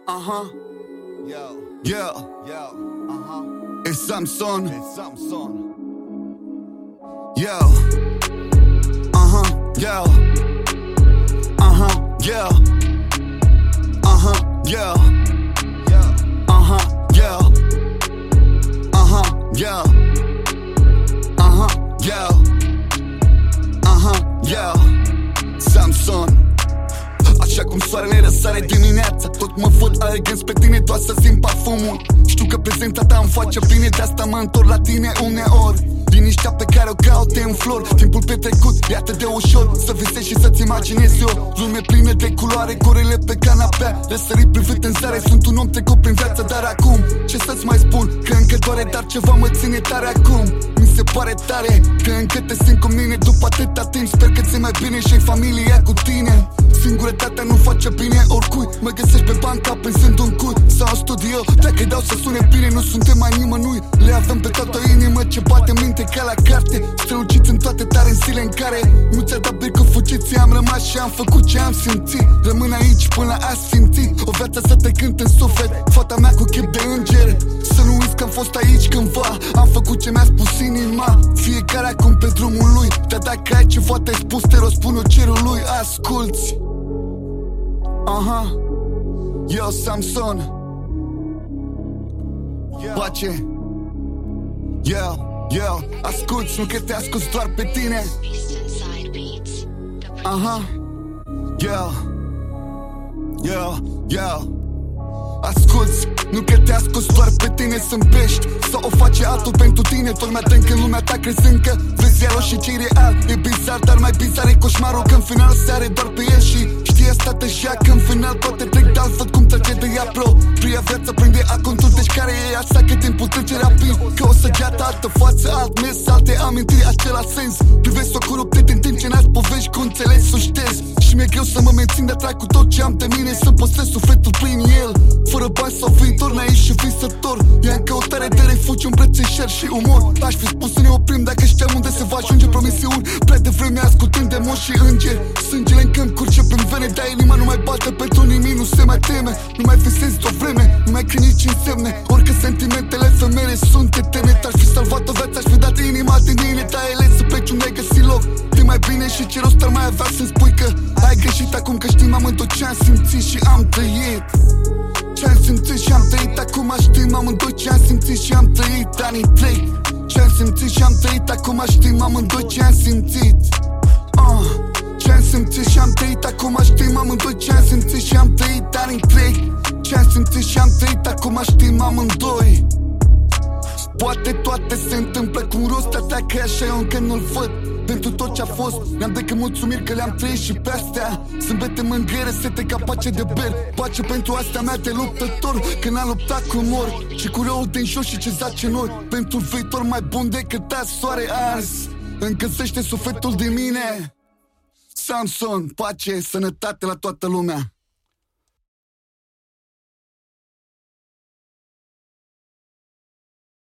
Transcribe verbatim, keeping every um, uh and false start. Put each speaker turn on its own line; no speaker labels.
Uh-huh.
Yo.
Yeah.
Yo. Uh-huh.
It's Samson.
It's Samson.
Yo. Uh-huh. Yo. Uh-huh. Yo. Uh-huh. Yo.
Yo.
Uh-huh. Yo. Uh-huh. Yo. Uh-huh. Yo. Uh-huh. Yo. Samson. Așa cum soarele răsare dimineața, tot mă văd alegând spre tine, doar să simt parfumul. Știu că prezența ta îmi face bine, de asta mă întorc la tine uneori. Liniștea pe care o caute în flori, timpul petrecut e atât de ușor să visezi și să-ți imaginezi o lume plină de culoare, corele pe canapea, răsărit privit în zare. Sunt un om trecut prin viață, dar acum ce să-ți mai spun? Că încă doare, dar ceva mă ține tare acum. Mi se pare tare că încă te simt cu mine după atâta timp. Sper că ți-e mai bine și ai familia cu tine. Singurătatea nu face bine oricui. Mă găsești pe banca pensând un cui sau în studio. Dacă dau să sune bine, nu suntem mai nimănui. Le avem pe toată inima ce bate în minte ca la carte. Străluciți în toate tare în zile în care nu ți-a dat bine că fugiți. Am rămas și am făcut ce am simțit. Rămân aici până la asfințit. O viață să te cânt în suflet, fata mea cu chip de înger. Să nu uiți că am fost aici cândva. Am făcut ce mi-a spus inima. Fiecare acum pe drumul lui. Dar dacă ai ceva te-ai spus, te rog spune cerului. Asculți. Aha, eu Samson. Pace. Eu, eu, asculți, nu că te asculți doar pe tine. Aha, eu, eu, eu. Asculți, nu că te asculți doar pe tine. Sunt pești sau o face altul pentru tine. Tot mai atent în lumea ta crezând că vezi iarăși și ce-i real. E bizar, dar mai bizar e coșmarul că în final se are doar pe el. Și știi asta deja că în final toate trec de altfel cum trece de ea pro. Pria viața prinde acontul, deci care e asta că timpul trece rapid. Că o săgeată, altă față, alt mes, alte amintiri, același sens. Privesc o coruptit în timp ce n-ați povești cu înțeles să ștezi. Și mi-e greu să mă mențin de trag cu tot ce am de mine. Să păstrez sufletul prin el. Fără bani sau viitor, naiv și visător. E în căutare de refugiu, îmbrățișări și umor. Aș fi spus să ne oprim dacă știam unde se va ajunge. Promisiuni prea devreme ascultând demoni și îngeri. Sângele în câmp curge prin vene, dar inima nu mai bate pentru nimic, nu se mai teme. Nu mai visezi de o vreme, nu mai cred nici însemne. Orică sentimentele femele sunt eterne. Te-ar fi salvat o viață, aș fi dat inima din mine. Dar ele să pleci unde ai găsit loc. De mai bine și ce rost ar mai avea să-mi spui că ai greșit acum că știm amândoi ce am simțit și am trăit. Ce-am simțit și am trăit, acum știm amândoi ce am simțit și am trăit. Anii trec. Ce-am simțit și am trăit, acum știm amândoi ce am simțit. uh. Ce-am simțit și am trăit, acum știm amândoi ce am simțit și am trăit. Anii trec. Ce-am simțit și am trăit, acum știm amândoi. Poate toate se întâmplă cu un rost, dacă e așa eu încă nu-l văd. Pentru tot ce-a fost, ne-am decât mulțumiri că le-am trăit și pe astea. Sâmbete mângâiere, sete ca pace de ber. Pace pentru astea mea de luptător, că n-am luptat cu mor. Și cu răul din jos și ce zace noi. Pentru viitor mai bun decât azi soare ars. Încălzește sufletul din mine. Samson, pace, sănătate la toată lumea.